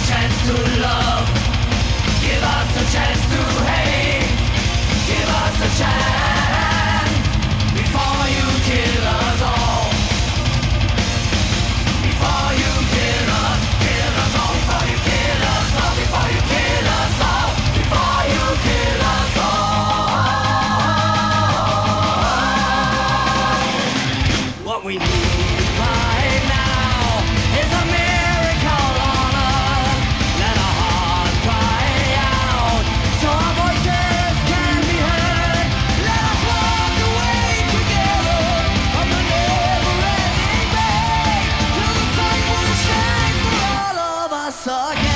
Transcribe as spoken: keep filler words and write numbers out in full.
chance to love. Give us a chance to hate. Give us a chance before you kill us all. Before you kill us, kill us all. Before you kill us all. Before you kill us all. Before you kill us all. What we need right now is a miracle on earth. Let our hearts cry out so our voices can be heard. Let us walk away together from the never-ending pain till the sun will shine for all of us again.